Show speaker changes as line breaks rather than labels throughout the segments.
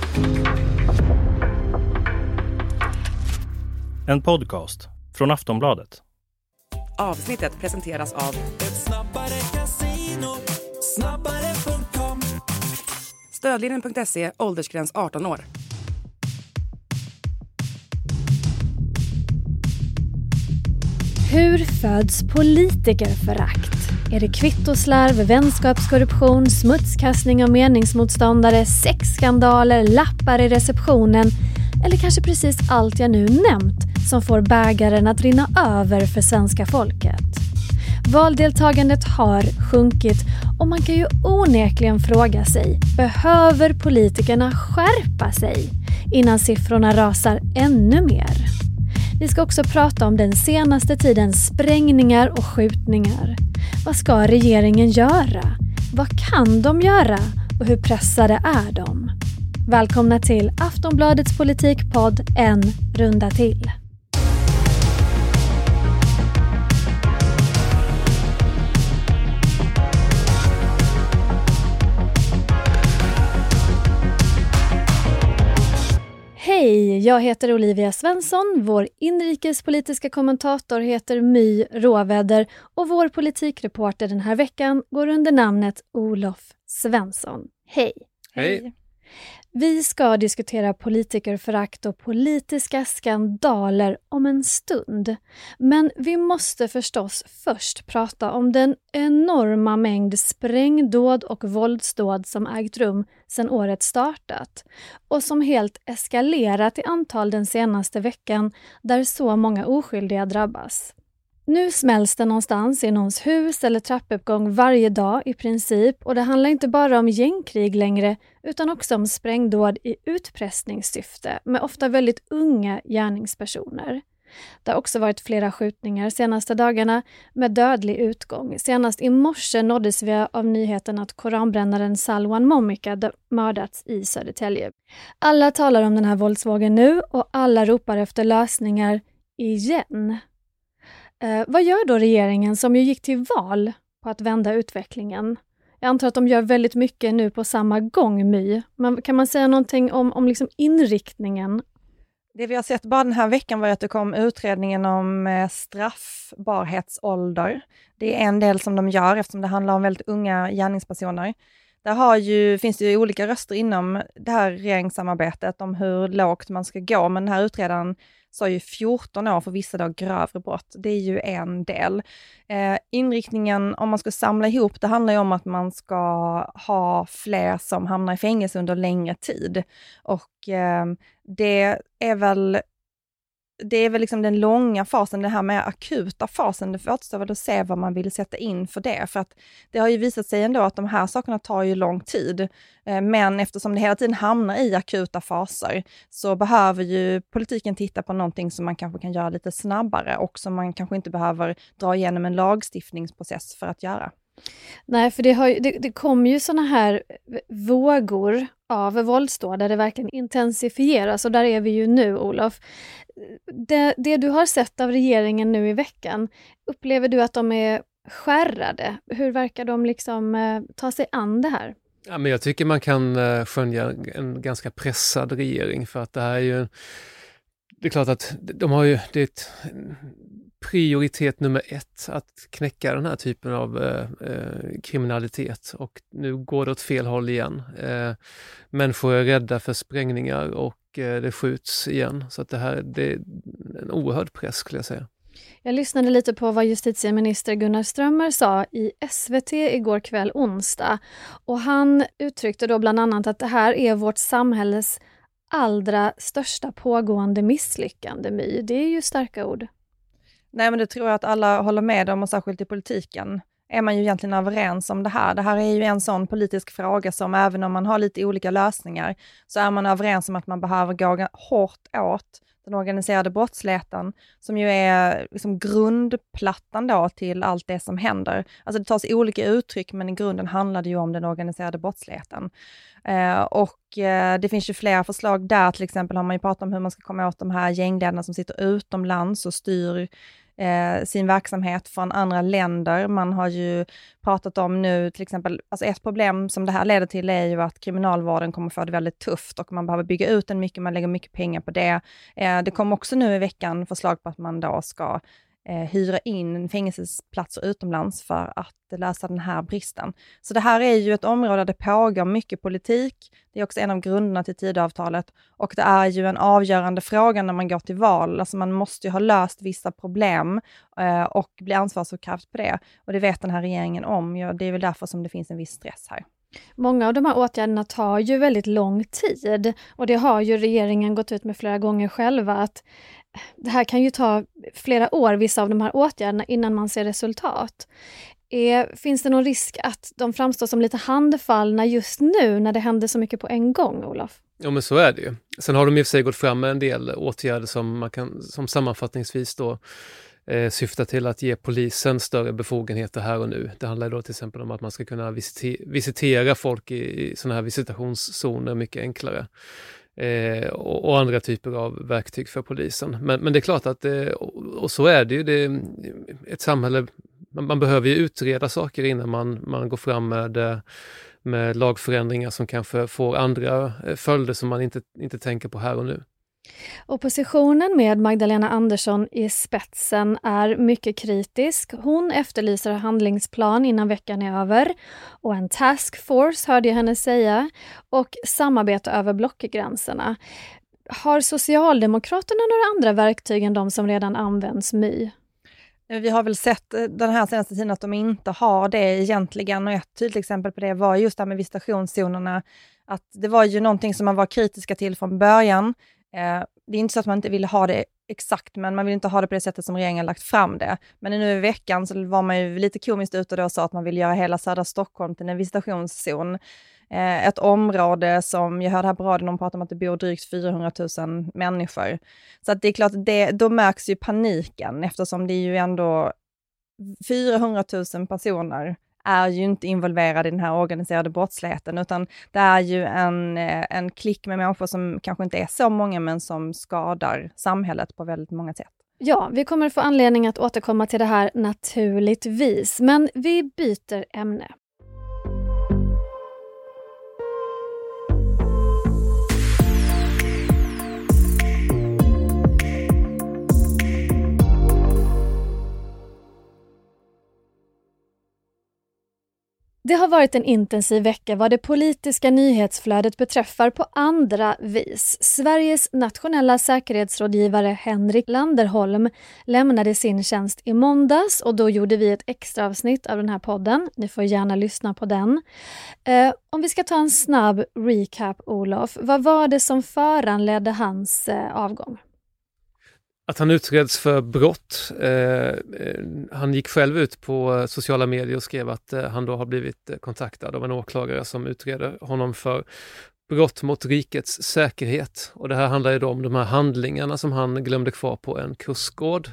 En podcast från Aftonbladet.
Avsnittet presenteras av
Ett snabbare casino, snabbare.com.
Stödlinjen.se, åldersgräns 18 år.
Hur föds politikerförakt? Är det kvittoslarv, vänskapskorruption, smutskastning av meningsmotståndare, sexskandaler, lappar i receptionen eller kanske precis allt jag nu nämnt som får bägaren att rinna över för svenska folket? Valdeltagandet har sjunkit och man kan ju onekligen fråga sig, behöver politikerna skärpa sig innan siffrorna rasar ännu mer? Vi ska också prata om den senaste tidens sprängningar och skjutningar. Vad ska regeringen göra? Vad kan de göra? Och hur pressade är de? Välkomna till Aftonbladets politikpodd En runda till. Hej, jag heter Olivia Svensson, vår inrikespolitiska kommentator heter My Råväder och vår politikreporter den här veckan går under namnet Olof Svensson. Hej!
Hej!
Vi ska diskutera politikerförakt och politiska skandaler om en stund. Men vi måste förstås först prata om den enorma mängd sprängdåd och våldsdåd som ägt rum sedan året startat. Och som helt eskalerat i antal den senaste veckan där så många oskyldiga drabbas. Nu smälls det någonstans i någons hus eller trappuppgång varje dag i princip och det handlar inte bara om gängkrig längre utan också om sprängdåd i utpressningssyfte med ofta väldigt unga gärningspersoner. Det har också varit flera skjutningar senaste dagarna med dödlig utgång. Senast i morse nåddes vi av nyheten att koranbrännaren Salwan Momika mördats i Södertälje. Alla talar om den här våldsvågen nu och alla ropar efter lösningar igen. Vad gör då regeringen som ju gick till val på att vända utvecklingen? Jag antar att de gör väldigt mycket nu på samma gång, My. Men kan man säga någonting om liksom inriktningen?
Det vi har sett bara den här veckan var att det kom utredningen om straffbarhetsålder. Det är en del som de gör eftersom det handlar om väldigt unga gärningspersoner. Där finns det ju olika röster inom det här regeringssamarbetet om hur lågt man ska gå. Men den här utredaren sa ju 14 år för vissa då grövre brott. Det är ju en del. Inriktningen om man ska samla ihop det handlar ju om att man ska ha fler som hamnar i fängelse under längre tid. Och det är väl liksom den långa fasen, det här med akuta fasen, det återstår väl att se vad man vill sätta in för det. För att det har ju visat sig ändå att de här sakerna tar ju lång tid. Men eftersom det hela tiden hamnar i akuta faser så behöver ju politiken titta på någonting som man kanske kan göra lite snabbare och som man kanske inte behöver dra igenom en lagstiftningsprocess för att göra.
Nej, för det kommer ju såna här vågor av våldsdåd där det verkligen intensifieras och där är vi ju nu, Olof. Det du har sett av regeringen nu i veckan, upplever du att de är skärrade? Hur verkar de liksom ta sig an det här?
Ja, men jag tycker man kan skönja en ganska pressad regering för att det här är ju det är klart att de har ju det är ett prioritet nummer 1 att knäcka den här typen av kriminalitet och nu går det åt fel håll igen. Människor är rädda för sprängningar och det skjuts igen så att det är en oerhörd press skulle jag säga.
Jag lyssnade lite på vad justitieminister Gunnar Strömmer sa i SVT igår kväll onsdag och han uttryckte då bland annat att det här är vårt samhälles allra största pågående misslyckande. My. Det är ju starka ord.
Nej, men det tror jag att alla håller med om och särskilt i politiken är man ju egentligen överens om det här. Det här är ju en sån politisk fråga som även om man har lite olika lösningar så är man överens om att man behöver gå hårt åt den organiserade brottsligheten som ju är liksom grundplattan då till allt det som händer. Alltså det tas olika uttryck men i grunden handlar det ju om den organiserade brottsligheten. Det finns ju flera förslag där, till exempel har man ju pratat om hur man ska komma åt de här gängledarna som sitter utomlands och styr sin verksamhet från andra länder. Man har ju pratat om nu till exempel, alltså ett problem som det här leder till är ju att kriminalvården kommer få det väldigt tufft och man behöver bygga ut den mycket, man lägger mycket pengar på det. Det kom också nu i veckan förslag på att man då ska hyra in fängelsesplatser utomlands för att lösa den här bristen. Så det här är ju ett område där det pågår mycket politik. Det är också en av grunderna till Tidöavtalet och det är ju en avgörande fråga när man går till val. Alltså man måste ju ha löst vissa problem och bli ansvarskraft på det. Och det vet den här regeringen om. Ja, det är väl därför som det finns en viss stress här.
Många av de här åtgärderna tar ju väldigt lång tid och det har ju regeringen gått ut med flera gånger själva att det här kan ju ta flera år, vissa av de här åtgärderna, innan man ser resultat. Finns det någon risk att de framstår som lite handfallna just nu när det händer så mycket på en gång, Olof?
Ja, men så är det ju. Sen har de i och för sig gått fram med en del åtgärder som sammanfattningsvis då syftar till att ge polisen större befogenheter här och nu. Det handlar då till exempel om att man ska kunna visitera folk i sådana här visitationszoner mycket enklare. Och andra typer av verktyg för polisen. Men det är klart att, och så är det ju, det är ett samhälle, man behöver ju utreda saker innan man går fram med lagförändringar som kanske får andra följder som man inte tänker på här och nu.
Oppositionen med Magdalena Andersson i spetsen är mycket kritisk. Hon efterlyser handlingsplan innan veckan är över och en taskforce hörde jag henne säga och samarbete över blockgränserna. Har Socialdemokraterna några andra verktyg än de som redan används My?
Vi har väl sett den här senaste tiden att de inte har det egentligen och ett tydligt exempel på det var just det här med visitationszonerna. Att det var ju någonting som man var kritiska till från början. Det är inte så att man inte vill ha det exakt, men man vill inte ha det på det sättet som regeringen lagt fram det. Men nu i veckan så var man ju lite komiskt ute och då sa att man vill göra hela södra Stockholm till en visitationszon. Ett område som jag hörde här på radion om pratar om att det bor drygt 400 000 människor. Så att det är klart, då märks ju paniken eftersom det är ju ändå 400 000 personer är ju inte involverade i den här organiserade brottsligheten utan det är ju en klick med människor som kanske inte är så många men som skadar samhället på väldigt många sätt.
Ja, vi kommer få anledning att återkomma till det här naturligtvis, men vi byter ämne. Det har varit en intensiv vecka vad det politiska nyhetsflödet beträffar på andra vis. Sveriges nationella säkerhetsrådgivare Henrik Landerholm lämnade sin tjänst i måndags och då gjorde vi ett extra avsnitt av den här podden. Ni får gärna lyssna på den. Om vi ska ta en snabb recap, Olof, vad var det som föranledde hans avgång?
Att han utreds för brott. Han gick själv ut på sociala medier och skrev att han då har blivit kontaktad av en åklagare som utreder honom för brott mot rikets säkerhet. Och det här handlar ju då om de här handlingarna som han glömde kvar på en kursgård.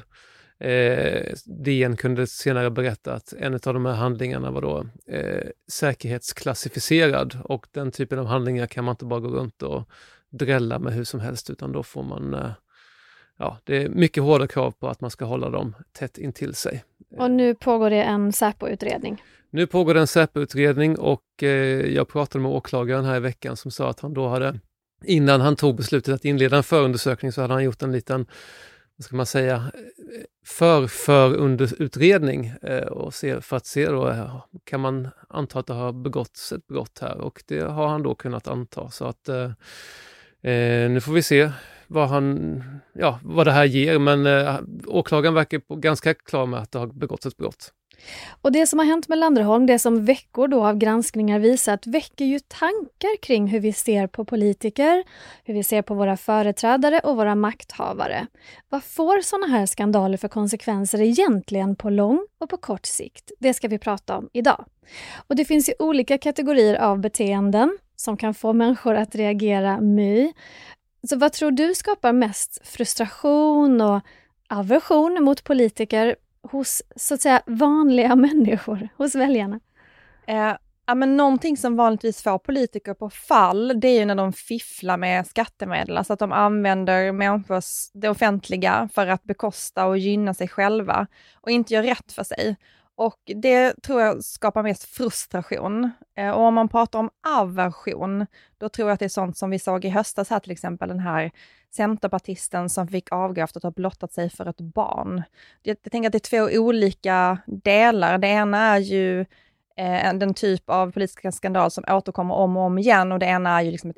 DN kunde senare berätta att en av de här handlingarna var då säkerhetsklassificerad och den typen av handlingar kan man inte bara gå runt och drälla med hur som helst utan då får man det är mycket hårda krav på att man ska hålla dem tätt intill sig.
Och nu pågår det en Säpo-utredning?
Nu pågår det en Säpo-utredning och jag pratade med åklagaren här i veckan som sa att han då hade, innan han tog beslutet att inleda en förundersökning så hade han gjort en liten, vad ska man säga, förunderutredning och för att se då, kan man anta att det har begåtts ett brott här och det har han då kunnat anta så att nu får vi se vad det här ger, men åklagaren verkar ganska klar med att det har begåtts ett brott.
Och det som har hänt med Landerholm, det som veckor då av granskningar visat, väcker ju tankar kring hur vi ser på politiker, hur vi ser på våra företrädare och våra makthavare. Vad får sådana här skandaler för konsekvenser egentligen på lång och på kort sikt? Det ska vi prata om idag. Och det finns ju olika kategorier av beteenden som kan få människor att reagera my. Så vad tror du skapar mest frustration och aversion mot politiker hos så att säga vanliga människor, hos väljarna?
Ja, men någonting som vanligtvis får politiker på fall, det är ju när de fifflar med skattemedel. Alltså att de använder det offentliga för att bekosta och gynna sig själva och inte gör rätt för sig. Och det tror jag skapar mest frustration. Och om man pratar om aversion, då tror jag att det är sånt som vi såg i höstas här, till exempel den här centerpartisten som fick avgå efter att ha blottat sig för ett barn. Jag tänker att det är två olika delar. Det ena är ju den typ av politiska skandal som återkommer om och om igen, och det ena är ju liksom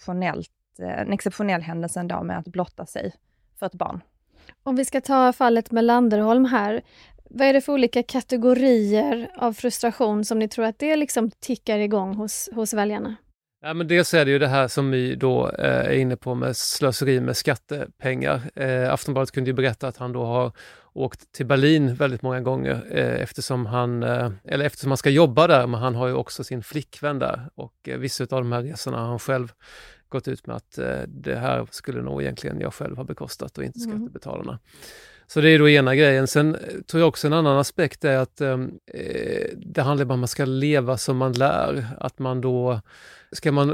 en exceptionell händelse ändå med att blotta sig för ett barn.
Om vi ska ta fallet med Landerholm här, vad är det för olika kategorier av frustration som ni tror att det liksom tickar igång hos väljarna?
Ja, men dels är det ju det här som vi då är inne på med slöseri med skattepengar. Aftonbladet kunde ju berätta att han då har åkt till Berlin väldigt många gånger eftersom han ska jobba där, men han har ju också sin flickvän där, och vissa av de här resorna har han själv gått ut med att det här skulle nog egentligen jag själv ha bekostat och inte skattebetalarna. Så det är då ena grejen. Sen tror jag också en annan aspekt är att det handlar om att man ska leva som man lär. Att man då, ska man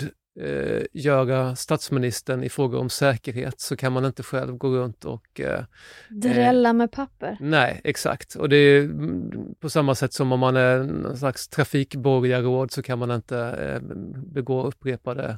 göra statsministern i frågor om säkerhet, så kan man inte själv gå runt och
drälla med papper.
Nej, exakt. Och det är på samma sätt som om man är en slags trafikborgarråd, så kan man inte begå upprepade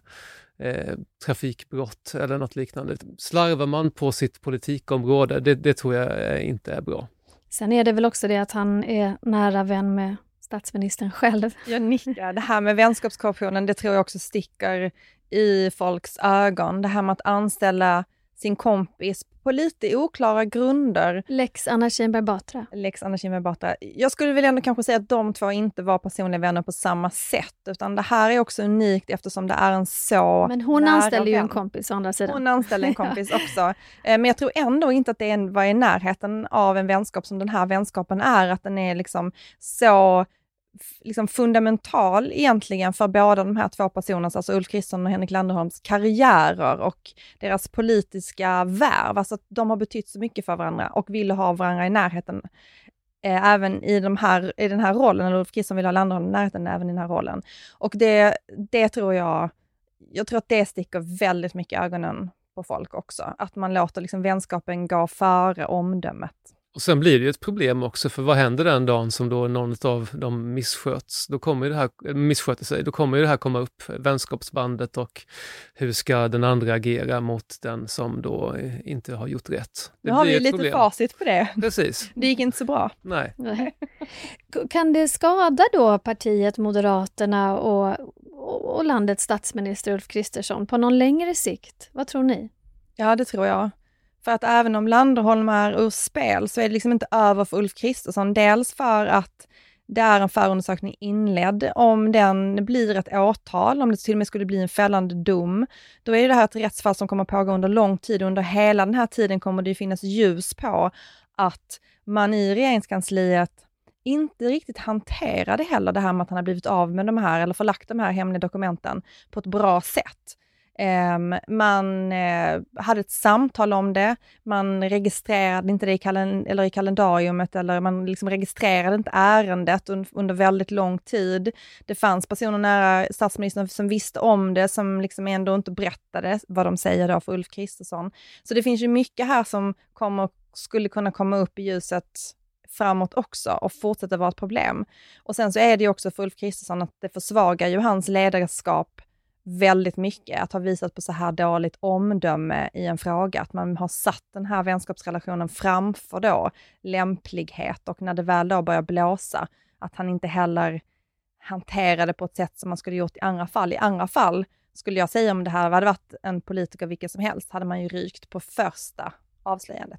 trafikbrott eller något liknande. Slarvar man på sitt politikområde, det tror jag inte är bra.
Sen är det väl också det att han är nära vän med statsministern själv.
Jag nickar. Det här med vänskapskorruptionen, det tror jag också sticker i folks ögon. Det här med att anställa sin kompis på lite oklara grunder.
Lex Anna Kinberg Batra.
Jag skulle väl ändå kanske säga att de två inte var personliga vänner på samma sätt, utan det här är också unikt eftersom det är en så...
Men hon anställde ju en kompis å andra sidan.
Hon anställde en kompis också. Men jag tror ändå inte att det var i närheten av en vänskap som den här vänskapen är, att den är liksom så liksom fundamental egentligen för båda de här två personerna, alltså Ulf Kristersson och Henrik Landerholms karriärer och deras politiska värv. Alltså att de har betytt så mycket för varandra och vill ha varandra i närheten även i den här rollen, eller Ulf Kristersson vill ha Landerholm i närheten även i den här rollen. Och det tror jag tror att det sticker väldigt mycket i ögonen på folk också. Att man låter liksom vänskapen gå före omdömet.
Och sen blir det ju ett problem också, för vad händer den dagen som då någon av dem missköter sig? Då kommer ju det här komma upp, vänskapsbandet, och hur ska den andra agera mot den som då inte har gjort rätt?
Nu har vi lite facit på det.
Precis.
Det gick inte så bra.
Nej.
Kan det skada då partiet Moderaterna och landets statsminister Ulf Kristersson på någon längre sikt? Vad tror ni?
Ja, det tror jag. För att även om Landerholm är ur spel så är det liksom inte över för Ulf Kristersson. Dels för att det är en förundersökning inledd. Om den blir ett åtal, om det till och med skulle bli en fällande dom, då är det här ett rättsfall som kommer pågå under lång tid. Under hela den här tiden kommer det finnas ljus på att man i regeringskansliet inte riktigt hanterade heller det här med att han har blivit av med de här, eller förlagt de här hemliga dokumenten på ett bra sätt. Man hade ett samtal om det, man registrerade inte det i kalendariumet, eller man liksom registrerade inte ärendet under väldigt lång tid. Det fanns personer nära statsministern som visste om det, som liksom ändå inte berättade vad de säger då för Ulf Kristersson. Så det finns ju mycket här som skulle kunna komma upp i ljuset framåt också och fortsätta vara ett problem. Och sen så är det ju också för Ulf Kristersson att det försvagar ju hans ledarskap väldigt mycket, att ha visat på så här dåligt omdöme i en fråga, att man har satt den här vänskapsrelationen framför då lämplighet, och när det väl då börjar blåsa, att han inte heller hanterade på ett sätt som man skulle gjort i andra fall. I andra fall skulle jag säga, om det här hade varit en politiker vilken som helst, hade man ju rykt på första avslöjandet.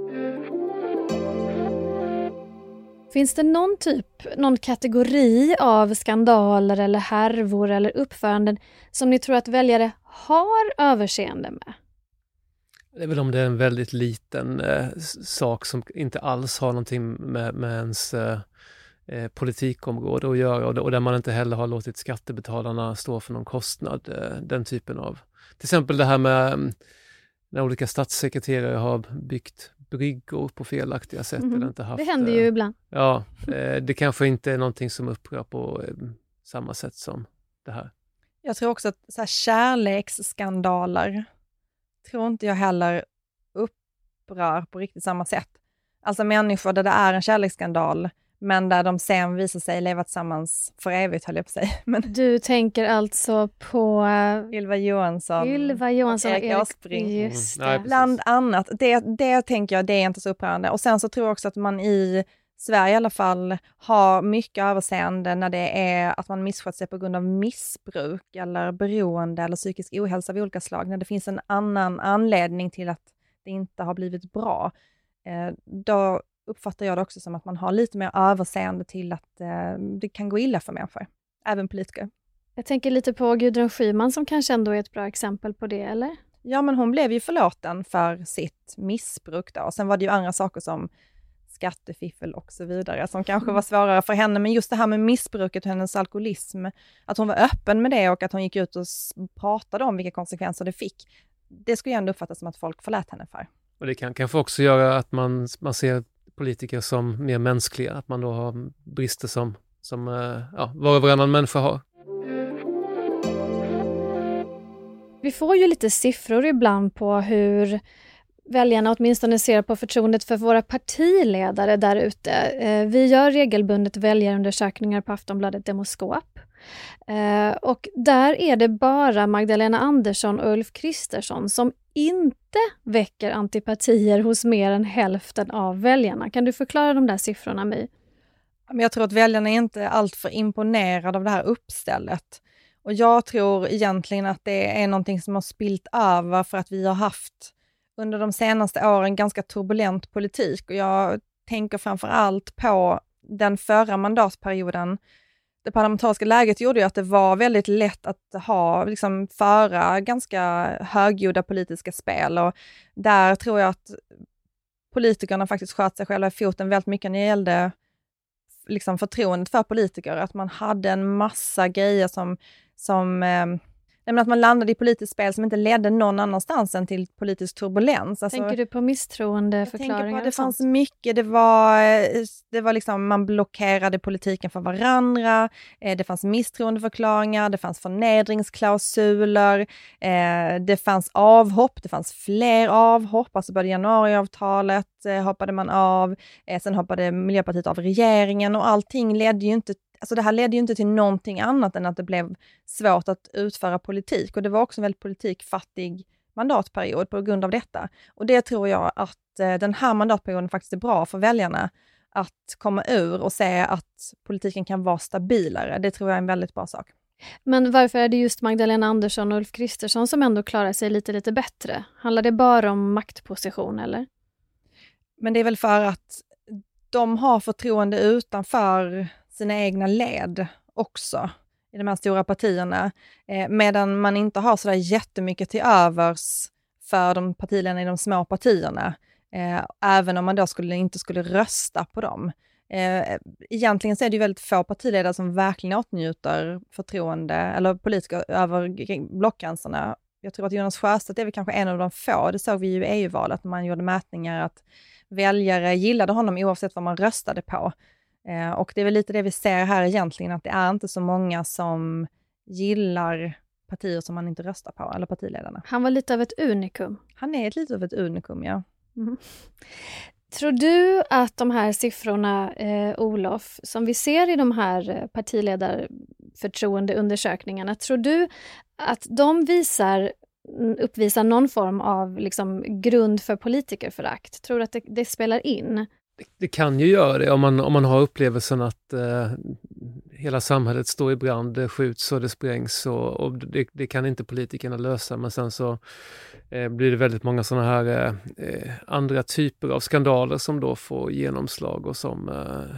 Finns det någon kategori av skandaler eller härvor eller uppföranden som ni tror att väljare har överseende med?
Det är väl om det är en väldigt liten sak som inte alls har någonting med ens politikområde att göra, och där man inte heller har låtit skattebetalarna stå för någon kostnad. Den typen av. Till exempel det här med när olika statssekreterare har byggt bryggor på felaktiga sätt. Eller inte haft,
det händer ju ibland.
Ja, det kanske inte är någonting som upprör på samma sätt som det här.
Jag tror också att så här, kärleksskandaler tror inte jag heller upprör på riktigt samma sätt. Alltså människor där det är en kärleksskandal men där de sen visar sig leva tillsammans för evigt, höll jag på sig. Men
Du tänker alltså på
Ylva Johansson
och
Erik Åsbrink.
Just
Nej,
det.
Bland annat. Det tänker jag, det är inte så upprörande. Och sen så tror jag också att man i Sverige i alla fall har mycket överseende när det är att man misskött sig på grund av missbruk eller beroende eller psykisk ohälsa av olika slag. När det finns en annan anledning till att det inte har blivit bra. Då uppfattar jag det också som att man har lite mer överseende till att det kan gå illa för människor. Även politiker.
Jag tänker lite på Gudrun Schyman som kanske ändå är ett bra exempel på det, eller?
Ja, men hon blev ju förlåten för sitt missbruk då. Och sen var det ju andra saker som skattefiffel och så vidare som kanske var svårare för henne. Men just det här med missbruket och hennes alkoholism, att hon var öppen med det och att hon gick ut och pratade om vilka konsekvenser det fick. Det skulle jag ändå uppfatta som att folk förlät henne för.
Och det kan kanske också göra att man ser politiker som mer mänskliga, att man då har brister som var och varannan människa har.
Vi får ju lite siffror ibland på hur väljarna åtminstone ser på förtroendet för våra partiledare där ute. Vi gör regelbundet väljarundersökningar på Aftonbladet Demoskop. Och där är det bara Magdalena Andersson och Ulf Kristersson som inte väcker antipatier hos mer än hälften av väljarna. Kan du förklara de där siffrorna, My?
Jag tror att väljarna är inte alltför imponerade av det här uppstället. Och jag tror egentligen att det är någonting som har spilt över för att vi har haft under de senaste åren ganska turbulent politik. Och jag tänker framför allt på den förra mandatperioden. Det parlamentariska läget gjorde ju att det var väldigt lätt att föra ganska högljudda politiska spel. Och där tror jag att politikerna faktiskt sköt sig själva i foten väldigt mycket när det gällde förtroendet för politiker. Att man hade en massa grejer att man landade i politiskt spel som inte ledde någon annanstans än till politisk turbulens. Alltså,
tänker du på misstroendeförklaringar?
Det fanns mycket. Det var man blockerade politiken för varandra. Det fanns misstroendeförklaringar. Det fanns förnedringsklausuler. Det fanns avhopp. Det fanns fler avhopp. Alltså både januariavtalet hoppade man av. Sen hoppade Miljöpartiet av regeringen och allting ledde ju inte. Alltså det här ledde ju inte till någonting annat än att det blev svårt att utföra politik. Och det var också en väldigt politikfattig mandatperiod på grund av detta. Och det tror jag att den här mandatperioden faktiskt är bra för väljarna att komma ur och se att politiken kan vara stabilare. Det tror jag är en väldigt bra sak.
Men varför är det just Magdalena Andersson och Ulf Kristersson som ändå klarar sig lite bättre? Handlar det bara om maktposition eller? Men
det är väl för att de har förtroende utanför sina egna led också i de här stora partierna. Medan man inte har sådär jättemycket till övers för de partiledarna i de små partierna. Även om man då inte skulle rösta på dem. Egentligen så är det ju väldigt få partiledare som verkligen åtnjuter förtroende eller politiker över blockgränserna. Jag tror att Jonas Sjöstedt är väl kanske en av de få. Det såg vi ju i EU-valet när man gjorde mätningar att väljare gillade honom oavsett vad man röstade på. Och det är väl lite det vi ser här egentligen, att det är inte så många som gillar partier som man inte röstar på, eller partiledarna.
Han var lite av ett unikum.
Han är lite av ett unikum, ja.
Mm. Tror du att de här siffrorna, Olof, som vi ser i de här partiledarförtroendeundersökningarna, tror du att de uppvisar någon form av grund för politikerförakt? Tror du att det spelar in?
Det kan ju göra det om man har upplevelsen att hela samhället står i brand, det skjuts och det sprängs och det kan inte politikerna lösa. Men sen så blir det väldigt många sådana här andra typer av skandaler som då får genomslag och som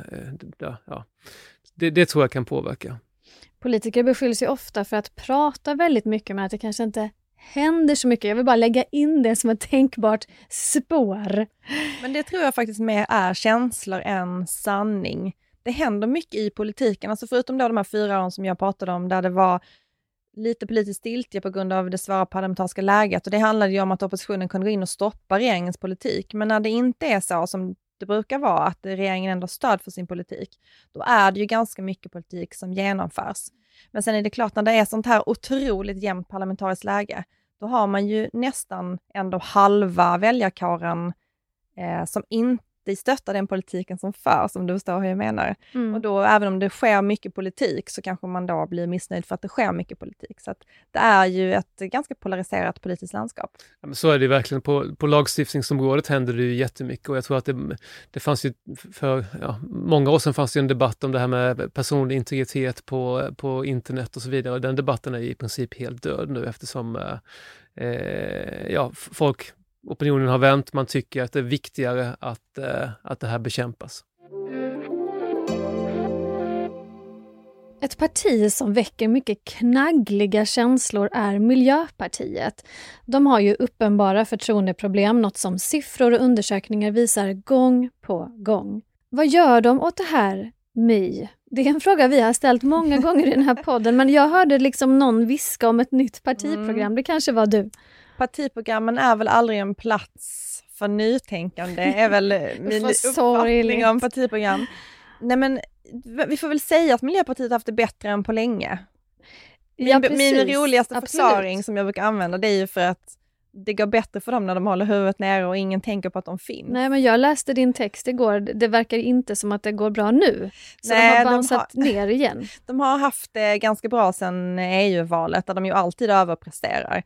det tror jag kan påverka.
Politiker beskylls ju ofta för att prata väldigt mycket, men att det kanske inte händer så mycket. Jag vill bara lägga in det som ett tänkbart spår.
Men det tror jag faktiskt mer är känslor än sanning. Det händer mycket i politiken. Alltså förutom då de här 4 åren som jag pratade om, där det var lite politiskt stiltje på grund av det svåra parlamentariska läget. Och det handlade ju om att oppositionen kunde gå in och stoppa regeringens politik. Men när det inte är så som det brukar vara, att regeringen ändå har stöd för sin politik, då är det ju ganska mycket politik som genomförs. Men sen är det klart, när det är sånt här otroligt jämnt parlamentariskt läge, då har man ju nästan ändå halva väljarkåren som inte stöttar den politiken som förs, om du förstår hur jag menar. Och då, även om det sker mycket politik, så kanske man då blir missnöjd för att det sker mycket politik. Så att det är ju ett ganska polariserat politiskt landskap.
Ja, men så är det verkligen. På lagstiftningsområdet händer det ju jättemycket, och jag tror att det fanns ju för många år sedan fanns det en debatt om det här med personlig integritet på internet och så vidare. Och den debatten är i princip helt död nu, eftersom opinionen har vänt. Man tycker att det är viktigare att det här bekämpas.
Ett parti som väcker mycket knaggliga känslor är Miljöpartiet. De har ju uppenbara förtroendeproblem, något som siffror och undersökningar visar gång på gång. Vad gör de åt det här, My? Det är en fråga vi har ställt många gånger i den här podden, men jag hörde liksom någon viska om ett nytt partiprogram. Det kanske var du.
Partiprogrammen är väl aldrig en plats för nytänkande, är väl min uppfattning om partiprogram. Nej, men vi får väl säga att Miljöpartiet har haft det bättre än på länge. Min roligaste förklaring som jag brukar använda, det är ju för att det går bättre för dem när de håller huvudet nere och ingen tänker på att de finns.
Nej, men jag läste din text igår. Det verkar inte som att det går bra nu. Så nej, de har bounceat ner igen.
De har haft det ganska bra sedan EU-valet, där de ju alltid överpresterar.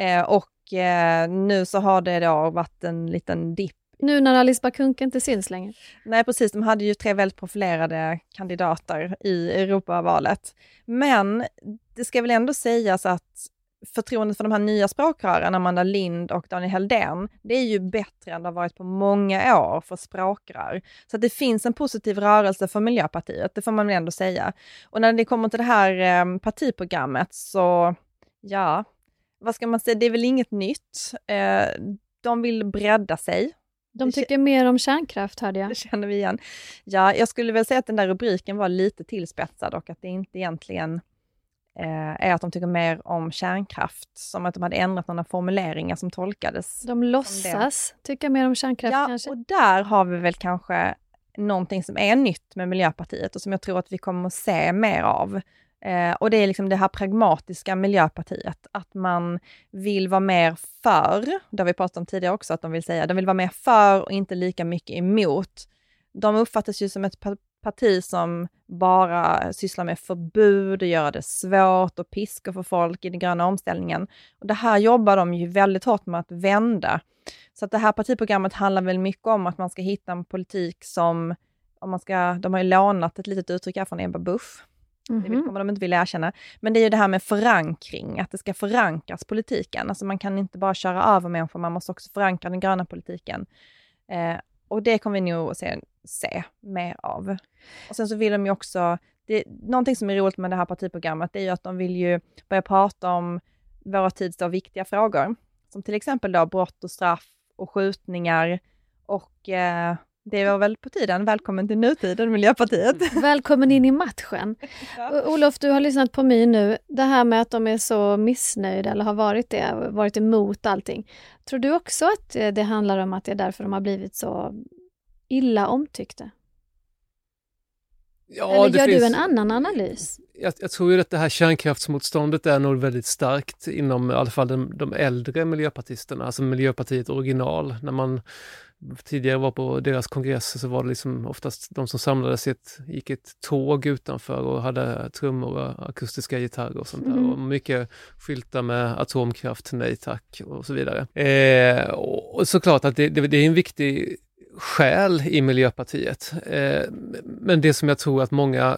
Nu så har det då varit en liten dipp.
Nu när Alice Bah Kuhnke inte syns längre.
Nej, precis. De hade ju 3 väldigt profilerade kandidater i Europavalet. Men det ska väl ändå sägas att förtroendet för de här nya språkrören, Amanda Lind och Daniel Heldén, det är ju bättre än det har varit på många år för språkrör. Så att det finns en positiv rörelse för Miljöpartiet, det får man väl ändå säga. Och när det kommer till det här partiprogrammet, så ja, vad ska man säga, det är väl inget nytt. De vill bredda sig.
De tycker mer om kärnkraft, hörde jag.
Det känner vi igen. Ja, jag skulle väl säga att den där rubriken var lite tillspetsad, och att det inte egentligen är att de tycker mer om kärnkraft, som att de hade ändrat några formuleringar som tolkades.
De låtsas tycka mer om kärnkraft kanske.
Ja, och där har vi väl kanske någonting som är nytt med Miljöpartiet, och som jag tror att vi kommer att se mer av. Och det är liksom det här pragmatiska Miljöpartiet, att man vill vara mer för, det har vi pratat om tidigare också, att de vill vara mer för och inte lika mycket emot. De uppfattas ju som ett parti som bara sysslar med förbud och gör det svårt och piskor för folk i den gröna omställningen. Och det här jobbar de ju väldigt hårt med att vända. Så att det här partiprogrammet handlar väl mycket om att man ska hitta en politik som, de har ju lånat ett litet uttryck här från Ebba Busch. Det kommer de inte vilja erkänna. Men det är ju det här med förankring, att det ska förankras politiken. Alltså man kan inte bara köra över människor, man måste också förankra den gröna politiken. Och det kommer vi nog se mer av. Och sen så vill de ju också, någonting som är roligt med det här partiprogrammet, det är ju att de vill ju börja prata om våra tids då viktiga frågor. Som till exempel då brott och straff och skjutningar. Och det var väl på tiden. Välkommen till nutiden, Miljöpartiet.
Välkommen in i matchen. Ja. Olof, du har lyssnat på mig nu. Det här med att de är så missnöjda, eller har varit emot allting. Tror du också att det handlar om att det är därför de har blivit så illa omtyckta?
Ja,
eller gör du en annan analys?
Jag tror ju att det här kärnkraftsmotståndet är nog väldigt starkt inom i alla fall de äldre miljöpartisterna, alltså Miljöpartiet original. När man tidigare var på deras kongresser så var det liksom oftast de som samlades gick ett tåg utanför och hade trummor och akustiska gitarrer och sånt där. Och mycket skyltar med atomkraft, nej tack och så vidare. Och såklart att det är en viktig själ i Miljöpartiet. Men det som jag tror att många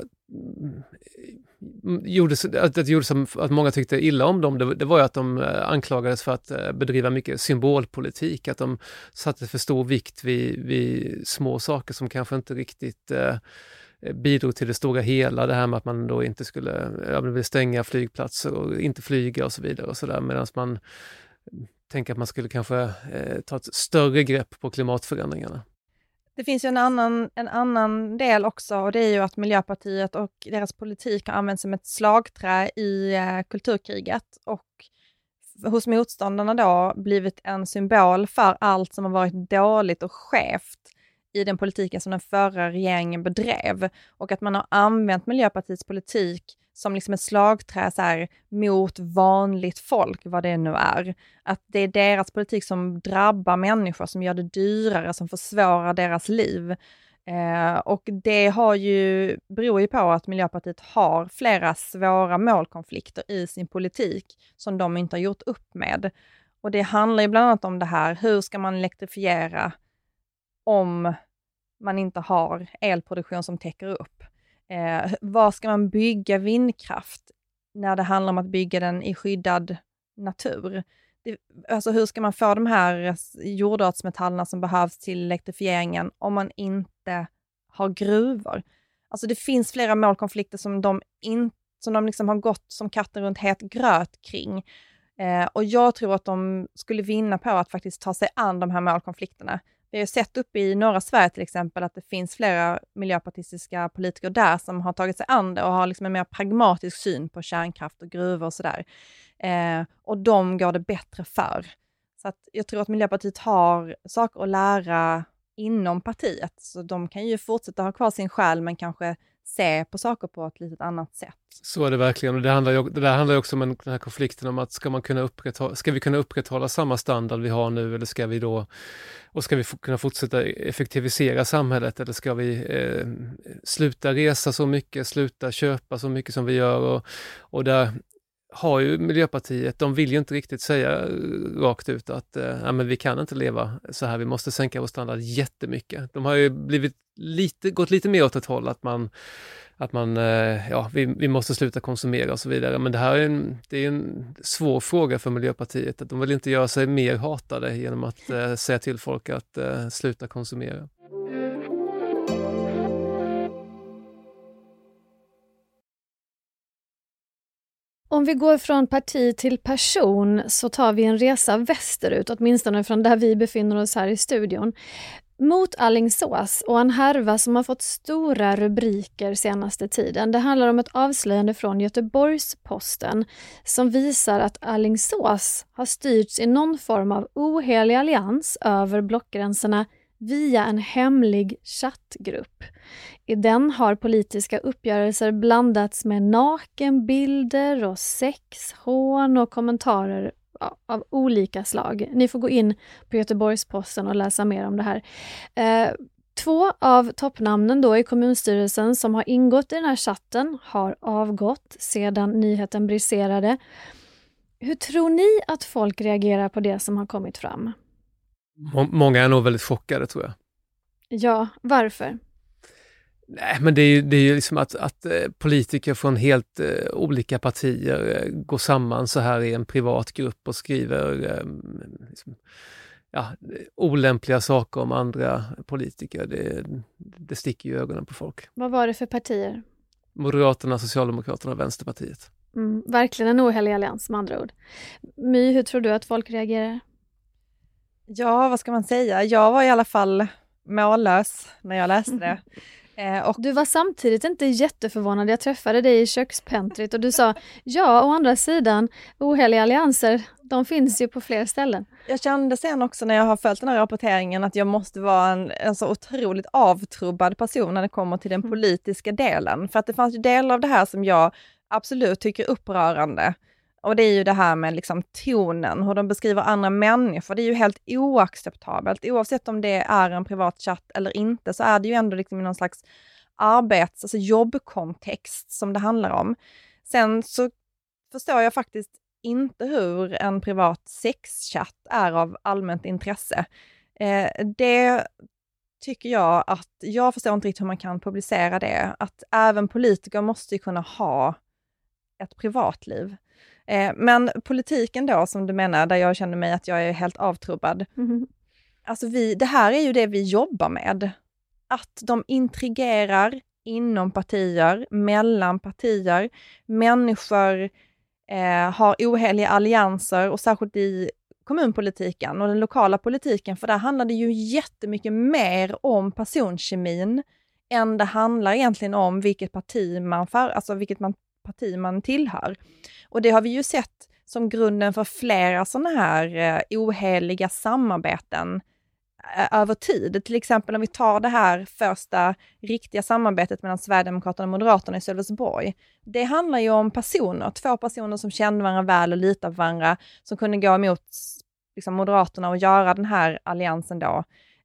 att många tyckte illa om dem, det var ju att de anklagades för att bedriva mycket symbolpolitik, att de satte för stor vikt vid små saker som kanske inte riktigt bidrog till det stora hela, det här med att man då inte skulle stänga flygplatser och inte flyga och så vidare och så där, medan man tänker att man skulle kanske ta ett större grepp på klimatförändringarna.
Det finns ju en annan del också, och det är ju att Miljöpartiet och deras politik har använts som ett slagträ i kulturkriget, och hos motståndarna då blivit en symbol för allt som har varit dåligt och skevt i den politiken som den förra regeringen bedrev, och att man har använt Miljöpartiets politik som liksom ett slagträ så här, mot vanligt folk, vad det nu är. Att det är deras politik som drabbar människor, som gör det dyrare, som försvårar deras liv. Och det beror ju på att Miljöpartiet har flera svåra målkonflikter i sin politik som de inte har gjort upp med. Och det handlar ju bland annat om det här, hur ska man elektrifiera om man inte har elproduktion som täcker upp? Var ska man bygga vindkraft när det handlar om att bygga den i skyddad natur? Alltså hur ska man få de här jordartsmetallerna som behövs till elektrifieringen om man inte har gruvor? Alltså det finns flera målkonflikter som de liksom har gått som katten runt het gröt kring. Och jag tror att de skulle vinna på att faktiskt ta sig an de här målkonflikterna. Vi har sett uppe i norra Sverige till exempel att det finns flera miljöpartistiska politiker där som har tagit sig an det och har liksom en mer pragmatisk syn på kärnkraft och gruvor och sådär. Och de går det bättre för. Så att jag tror att Miljöpartiet har saker att lära inom partiet. Så de kan ju fortsätta ha kvar sin själ men kanske se på saker på ett lite annat sätt.
Så är det verkligen. Och det där handlar ju också om den här konflikten om att ska vi kunna upprätthålla samma standard vi har nu, eller ska vi kunna fortsätta effektivisera samhället, eller ska vi sluta resa så mycket, sluta köpa så mycket som vi gör, och där har ju Miljöpartiet, de vill ju inte riktigt säga rakt ut att men vi kan inte leva så här, vi måste sänka vår standard jättemycket. De har ju gått lite mer åt ett håll vi måste sluta konsumera och så vidare. Men det här är en svår fråga för Miljöpartiet, att de vill inte göra sig mer hatade genom att säga till folk att sluta konsumera.
Om vi går från parti till person så tar vi en resa västerut, åtminstone från där vi befinner oss här i studion, mot Alingsås och en härva som har fått stora rubriker senaste tiden. Det handlar om ett avslöjande från Göteborgs-Posten som visar att Alingsås har styrts i någon form av ohelig allians över blockgränserna via en hemlig chattgrupp. I den har politiska uppgörelser blandats med nakenbilder och sex, hån och kommentarer av olika slag. Ni får gå in på Göteborgs-Posten och läsa mer om det här. 2 av toppnamnen då i kommunstyrelsen som har ingått i den här chatten har avgått sedan nyheten briserade. Hur tror ni att folk reagerar på det som har kommit fram?
Många är nog väldigt chockade, tror jag.
Ja, varför?
Nej, men det är ju liksom att politiker från helt olika partier går samman så här i en privat grupp och skriver olämpliga saker om andra politiker. Det sticker ju ögonen på folk.
Vad var det för partier?
Moderaterna, Socialdemokraterna och Vänsterpartiet.
Verkligen en ohelig allians med andra ord. My, hur tror du att folk reagerar?
Ja, vad ska man säga? Jag var i alla fall mållös när jag läste det. Och
du var samtidigt inte jätteförvånad. Jag träffade dig i kökspentrit och du sa, ja, å andra sidan, oheliga allianser, de finns ju på fler ställen.
Jag kände sen också när jag har följt den här rapporteringen att jag måste vara en så otroligt avtrubbad person när det kommer till den politiska delen. För att det fanns ju delar av det här som jag absolut tycker är upprörande. Och det är ju det här med liksom tonen, hur de beskriver andra människor. Det är ju helt oacceptabelt. Oavsett om det är en privat chatt eller inte så är det ju ändå liksom i någon slags alltså jobbkontext som det handlar om. Sen så förstår jag faktiskt inte hur en privat sexchatt är av allmänt intresse. Det tycker jag att jag förstår inte riktigt hur man kan publicera det. Att även politiker måste ju kunna ha ett privatliv. Men politiken då, som du menar, där jag känner mig att jag är helt avtrubbad. Alltså det här är ju det vi jobbar med. Att de intrigerar inom partier, mellan partier. Människor har oheliga allianser och särskilt i kommunpolitiken och den lokala politiken. För där handlar det ju jättemycket mer om personkemin än det handlar egentligen om vilket parti parti man tillhör. Och det har vi ju sett som grunden för flera sådana här oheliga samarbeten över tid. Till exempel om vi tar det här första riktiga samarbetet mellan Sverigedemokraterna och Moderaterna i Sölvesborg. Det handlar ju om personer, 2 personer som kände varandra väl och litade på varandra, som kunde gå emot liksom, Moderaterna och göra den här alliansen då.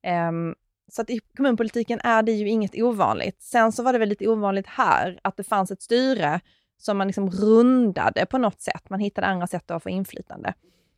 Så att i kommunpolitiken är det ju inget ovanligt. Sen så var det väl lite ovanligt här att det fanns ett styre som man liksom rundade på något sätt. Man hittade andra sätt att få inflytande.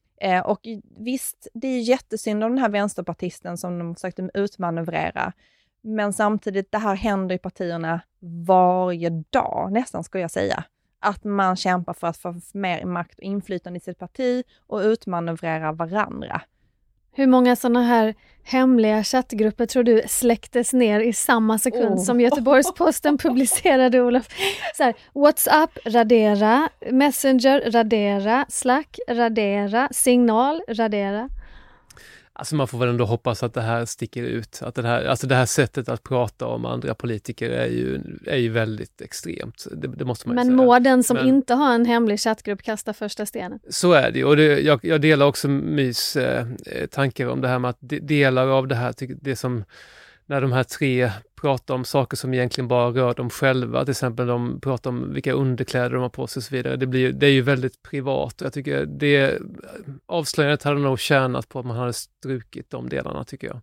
Och visst, det är jättesynd om den här vänsterpartisten som de försökte utmanövrera. Men samtidigt, det här händer i partierna varje dag, nästan skulle jag säga. Att man kämpar för att få mer makt och inflytande i sitt parti och utmanövrera varandra.
Hur många sådana här hemliga chattgrupper tror du släcktes ner i samma sekund som Göteborgs-Posten publicerade, Olof? Så här, WhatsApp, radera. Messenger, radera. Slack, radera. Signal, radera.
Alltså man får väl ändå hoppas att det här sticker ut. Att det här sättet att prata om andra politiker är ju väldigt extremt. Det måste man ju säga.
Men må den som inte har en hemlig chattgrupp kasta första stenen.
Så är det ju. Och jag delar också Mys tankar om det här med att delar av det här, det som när de här 3 pratar om saker som egentligen bara rör dem själva, till exempel de pratar om vilka underkläder de har på sig och så vidare. Det är ju väldigt privat och jag tycker det avslöjandet hade nog tjänat på att man hade strukit de delarna, tycker jag.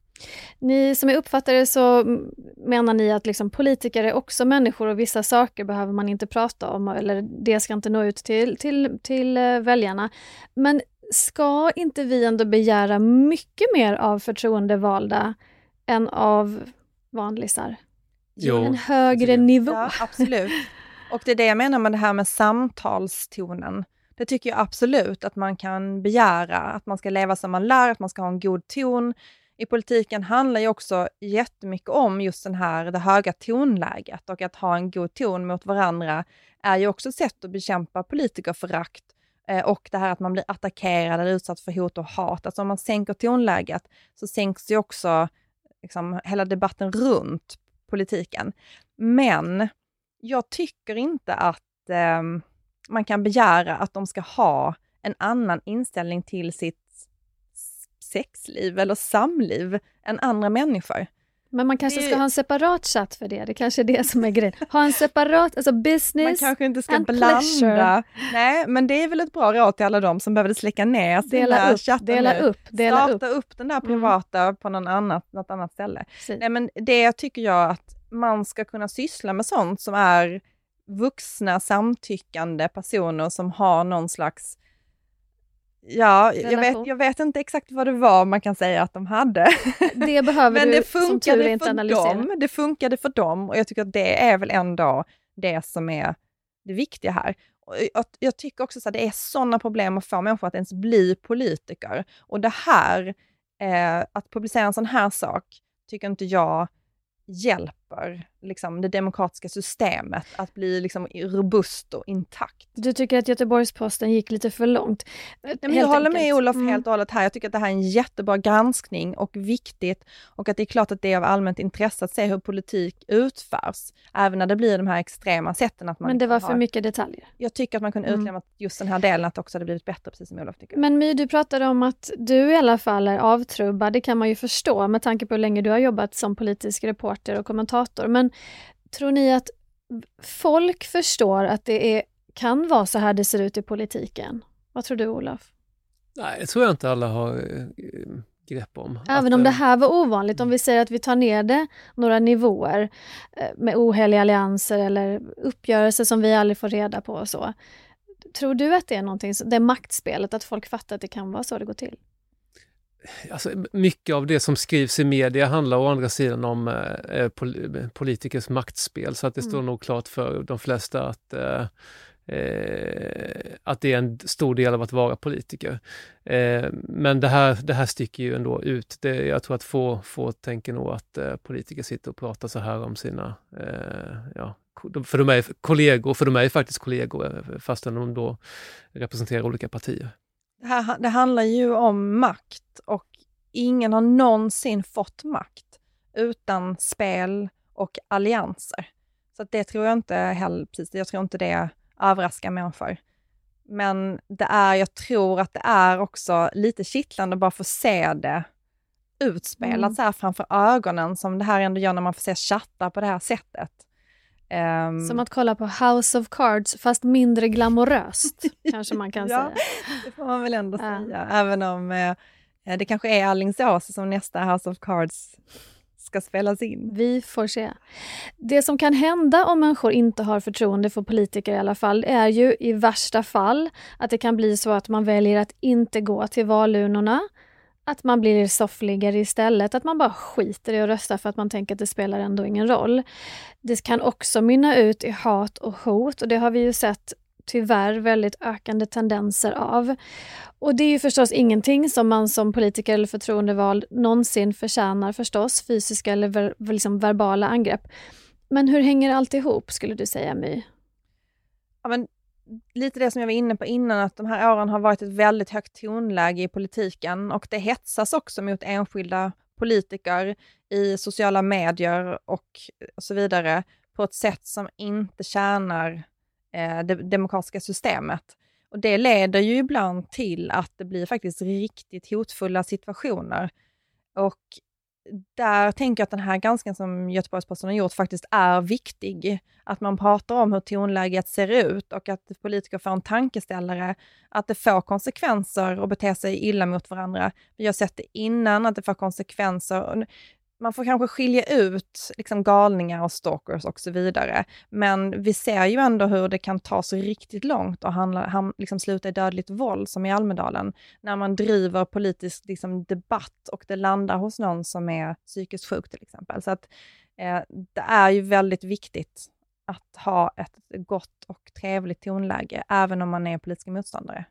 Ni
som är uppfattare, så menar ni att liksom politiker är också människor och vissa saker behöver man inte prata om eller det ska inte nå ut till väljarna. Men ska inte vi ändå begära mycket mer av förtroendevalda än av vanlisar? En högre nivå.
Ja, absolut. Och det är det jag menar med det här med samtalstonen. Det tycker jag absolut att man kan begära. Att man ska leva som man lär, att man ska ha en god ton. I politiken handlar ju också jättemycket om just det höga tonläget. Och att ha en god ton mot varandra är ju också ett sätt att bekämpa politikerförakt. Och det här att man blir attackerad eller utsatt för hot och hat. Alltså om man sänker tonläget så sänks ju också liksom hela debatten runt politiken. Men jag tycker inte att man kan begära att de ska ha en annan inställning till sitt sexliv eller samliv än andra människor.
Men man kanske ska ha en separat chatt för det. Det kanske är det som är grejen. Ha en separat, alltså business.
Man kanske inte ska blanda. Pleasure. Nej, men det är väl ett bra råd till alla dem som behöver släcka ner sina chatten. Starta upp den där privata på något annat ställe. Nej, men det tycker jag att man ska kunna syssla med sånt som är vuxna, samtyckande personer som har någon slags jag vet inte exakt vad det var man kan säga att de hade.
Det behöver men
det
funkade inte analysera.
Det funkade för dem och jag tycker att det är väl ändå det som är det viktiga här. Och jag tycker också att det är sådana problem att få människor att ens bli politiker. Och det här, att publicera en sån här sak tycker inte jag hjälper liksom, det demokratiska systemet att bli liksom, robust och intakt.
Du tycker att Göteborgs-Posten gick lite för långt?
Jag håller med Olof helt och hållet här. Jag tycker att det här är en jättebra granskning och viktigt och att det är klart att det är av allmänt intresse att se hur politik utförs. Även när det blir de här extrema sätten. Att man
men det var för mycket detaljer.
Jag tycker att man kunde utlämna just den här delen att också hade blivit bättre, precis som Olof tycker.
Men My, du pratade om att du i alla fall är avtrubbad. Det kan man ju förstå med tanke på hur länge du har jobbat som politisk reporter och kommentator. Men tror ni att folk förstår att det kan vara så här det ser ut i politiken? Vad tror du, Olof?
Nej, det tror jag inte alla har grepp om.
Även om det här var ovanligt, om vi säger att vi tar ner det några nivåer med oheliga allianser eller uppgörelser som vi aldrig får reda på och så. Tror du att det är någonting, det maktspelet, att folk fattar att det kan vara så det går till?
Alltså, mycket av det som skrivs i media handlar å andra sidan om politikers maktspel, så att det står nog klart för de flesta att det är en stor del av att vara politiker. Men det här sticker ju ändå ut. Jag tror att få tänker nog att politiker sitter och pratar så här om sina för de är kollegor, för de är faktiskt kollegor fastän de då representerar olika partier.
Det handlar ju om makt och ingen har någonsin fått makt utan spel och allianser. Så att det tror jag inte heller, precis, jag tror inte det överraskar människor. Men jag tror att det är också lite kittlande bara för att se det utspelat så här framför ögonen som det här ändå gör när man får se chattar på det här sättet.
Som att kolla på House of Cards fast mindre glamoröst kanske man kan säga.
Det får man väl ändå säga. Även om det kanske är Alingsås som nästa House of Cards ska spelas in.
Vi får se. Det som kan hända om människor inte har förtroende för politiker i alla fall är ju i värsta fall att det kan bli så att man väljer att inte gå till valurnorna. Att man blir soffligare istället, att man bara skiter i att rösta för att man tänker att det spelar ändå ingen roll. Det kan också mynna ut i hat och hot och det har vi ju sett tyvärr väldigt ökande tendenser av. Och det är ju förstås ingenting som man som politiker eller förtroendevald någonsin förtjänar förstås, fysiska eller liksom verbala angrepp. Men hur hänger allt ihop skulle du säga, My?
Ja, men lite det som jag var inne på innan, att de här åren har varit ett väldigt högt tonläge i politiken och det hetsas också mot enskilda politiker i sociala medier och så vidare på ett sätt som inte tjänar det demokratiska systemet. Och det leder ju ibland till att det blir faktiskt riktigt hotfulla situationer. Och där tänker jag att den här granskan som Göteborgs-Posten har gjort faktiskt är viktig. Att man pratar om hur tonläget ser ut och att politiker får en tankeställare. Att det får konsekvenser och bete sig illa mot varandra. Vi har sett det innan att det får konsekvenser. Man får kanske skilja ut liksom galningar och stalkers och så vidare. Men vi ser ju ändå hur det kan ta så riktigt långt och liksom sluta i dödligt våld som i Almedalen. När man driver politisk liksom, debatt och det landar hos någon som är psykiskt sjuk till exempel. Så att det är ju väldigt viktigt att ha ett gott och trevligt tonläge även om man är politiska motståndare.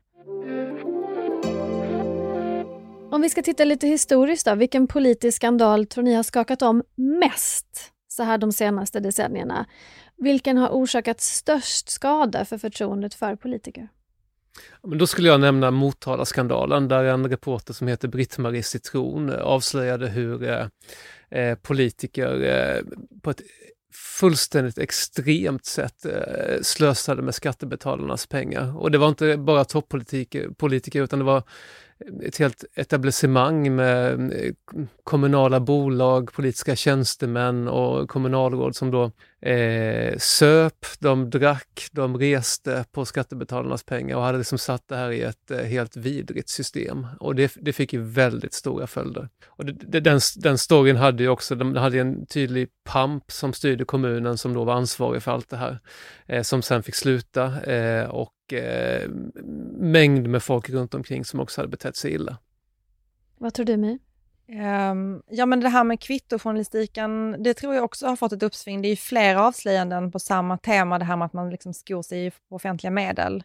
Om vi ska titta lite historiskt då, vilken politisk skandal tror ni har skakat om mest så här de senaste decennierna? Vilken har orsakat störst skada för förtroendet för politiker?
Men då skulle jag nämna Motala-skandalen där en reporter som heter Britt-Marie Citron avslöjade hur politiker på ett fullständigt extremt sätt slösade med skattebetalarnas pengar. Och det var inte bara toppolitiker utan det var ett helt etablissemang med kommunala bolag, politiska tjänstemän och kommunalråd som då söp, de drack, de reste på skattebetalarnas pengar och hade liksom satt det här i ett helt vidrigt system. Och det fick ju väldigt stora följder. Och den storyn hade ju också, de hade en tydlig pamp som styrde kommunen som då var ansvarig för allt det här, som sen fick sluta och mängd med folk runt omkring som också hade betett sig illa.
Vad tror du, My?
Ja, men det här med kvittojournalistiken, det tror jag också har fått ett uppsving. Det är ju fler avslöjanden på samma tema, det här med att man liksom skor sig på offentliga medel.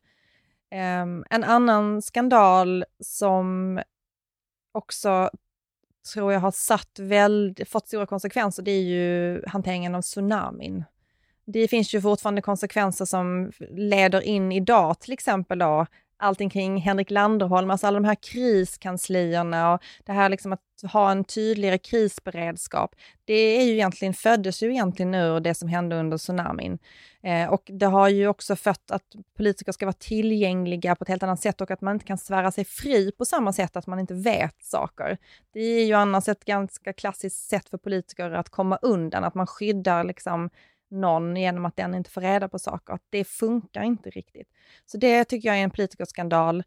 En annan skandal som också tror jag har fått stora konsekvenser, det är ju hanteringen av tsunamin. Det finns ju fortfarande konsekvenser som leder in idag, till exempel då allting kring Henrik Landerholm, alltså alla de här kriskanslierna och det här liksom att ha en tydligare krisberedskap. Det är ju föddes ju egentligen ur det som hände under tsunamin. Och det har ju också fött att politiker ska vara tillgängliga på ett helt annat sätt och att man inte kan svära sig fri på samma sätt att man inte vet saker. Det är ju annars ett ganska klassiskt sätt för politiker att komma undan, att man skyddar liksom någon genom att den inte får reda på saker. Att det funkar inte riktigt. Så det tycker jag är en politikerskandal.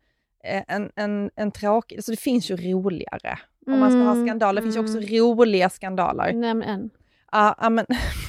En tråkig... Alltså det finns ju roligare. Om man ska ha skandaler. Det finns ju också roliga skandaler.
Nämn en.
Men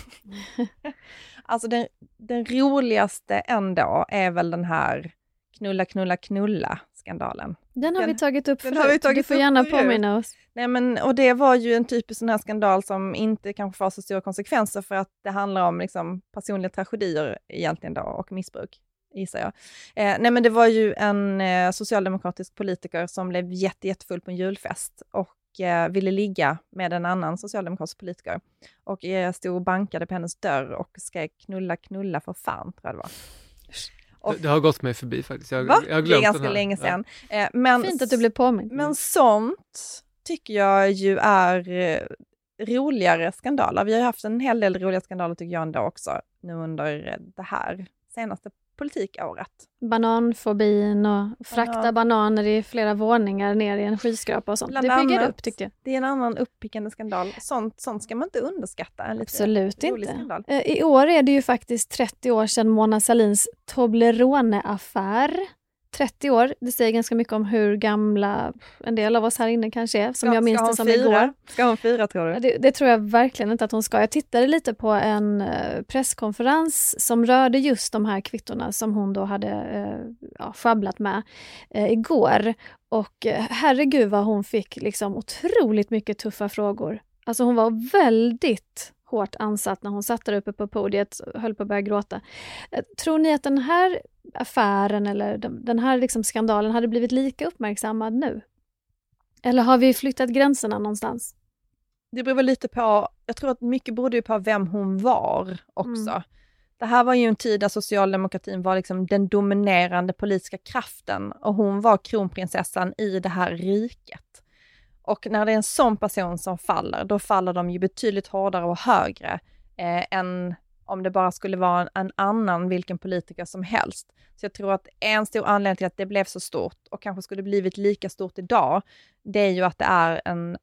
alltså den roligaste ändå är väl den här knulla skandalen.
Den har vi tagit upp förut. Du får gärna påminna oss.
Nej, men, och det var ju en typisk sån här skandal som inte kanske får så stora konsekvenser för att det handlar om liksom personliga tragedier egentligen då och missbruk, gissar jag. Nej, men det var ju en socialdemokratisk politiker som blev jättefull på en julfest och ville ligga med en annan socialdemokratisk politiker. Och stod och bankade på hennes dörr och skrek knulla för fan, tror jag det var.
Och, det har gått mig förbi faktiskt. Jag har glömt
det är ganska länge sedan.
Ja.
Fint att du blev påmind.
Men sånt tycker jag ju är roligare skandaler. Vi har haft en hel del roliga skandaler tycker jag ändå också nu under det här senaste politikåret.
Bananfobin och frakta bananer i flera våningar ner i en skyskrapa och sånt.
Bland
det piggar
annat,
upp, tyckte jag.
Det är en annan uppickande skandal. Sånt ska man inte underskatta.
Absolut inte.
Skandal.
I år är det ju faktiskt 30 år sedan Mona Sahlins Toblerone-affär. 30 år, det säger ganska mycket om hur gamla en del av oss här inne kanske är. Som jag minns det som igår.
Ska hon fira, tror du?
Det tror jag verkligen inte att hon ska. Jag tittade lite på en presskonferens som rörde just de här kvittorna som hon då hade sjabblat med igår. Och herregud vad hon fick liksom otroligt mycket tuffa frågor. Alltså hon var väldigt hårt ansatt när hon satt där uppe på podiet och höll på att börja gråta. Tror ni att den här affären eller den här liksom skandalen hade blivit lika uppmärksammad nu? Eller har vi flyttat gränserna någonstans?
Det beror väl lite på, jag tror att mycket berodde ju på vem hon var också. Det här var ju en tid där socialdemokratin var liksom den dominerande politiska kraften och hon var kronprinsessan i det här riket. Och när det är en sån person som faller, då faller de ju betydligt hårdare och högre än om det bara skulle vara en annan vilken politiker som helst. Så jag tror att en stor anledning till att det blev så stort och kanske skulle blivit lika stort idag, det är ju att det är en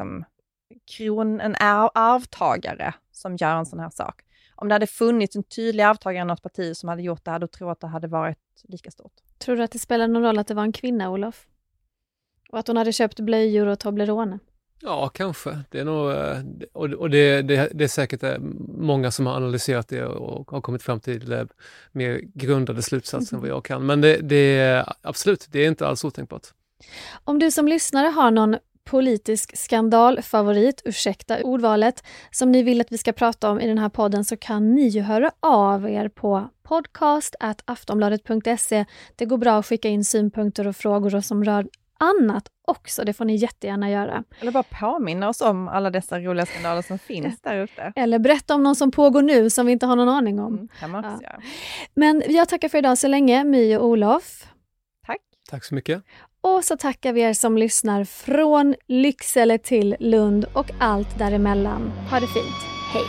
arvtagare som gör en sån här sak. Om det hade funnits en tydlig arvtagare i något parti som hade gjort det här, då tror jag att det hade varit lika stort.
Tror du att det spelar någon roll att det var en kvinna, Olof? Och att hon hade köpt blöjor och Toblerone?
Ja, kanske. Det är nog, och det är säkert många som har analyserat det och har kommit fram till mer grundade slutsatser än vad jag kan. Men det är absolut, det är inte alls otänkbart.
Om du som lyssnare har någon politisk skandalfavorit, ursäkta ordvalet, som ni vill att vi ska prata om i den här podden, så kan ni ju höra av er på podcast@aftonbladet.se. Det går bra att skicka in synpunkter och frågor som rör annat också. Det får ni jättegärna göra.
Eller bara påminna oss om alla dessa roliga skandaler som finns där ute.
Eller berätta om någon som pågår nu som vi inte har någon aning om.
Kan man också göra.
Men jag tackar för idag så länge, My och Olof.
Tack.
Tack så mycket.
Och så tackar vi er som lyssnar från Lycksele till Lund och allt däremellan. Ha det fint. Hej!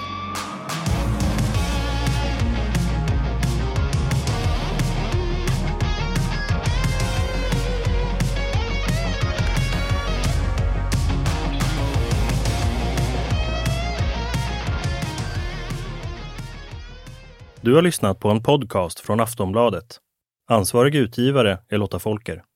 Du har lyssnat på en podcast från Aftonbladet. Ansvarig utgivare är Lotta Folker.